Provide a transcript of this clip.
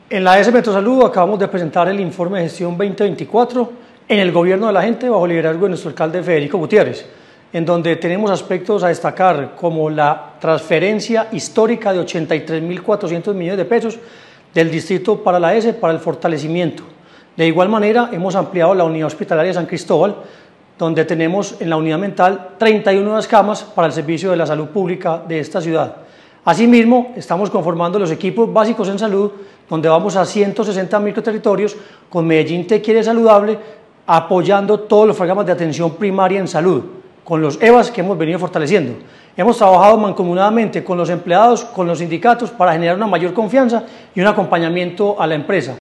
En la ES Metrosalud acabamos de presentar el informe de gestión 2024 en el gobierno de la gente bajo el liderazgo de nuestro alcalde Federico Gutiérrez, en donde tenemos aspectos a destacar como la transferencia histórica de 83.400 millones de pesos del distrito para la ES para el fortalecimiento. De igual manera hemos ampliado la unidad hospitalaria de San Cristóbal, donde tenemos en la unidad mental 31 nuevas camas para el servicio de la salud pública de esta ciudad. Asimismo, estamos conformando los equipos básicos en salud, donde vamos a 160 microterritorios con Medellín Te Quiere Saludable, apoyando todos los programas de atención primaria en salud, con los EVAs que hemos venido fortaleciendo. Hemos trabajado mancomunadamente con los empleados, con los sindicatos, para generar una mayor confianza y un acompañamiento a la empresa.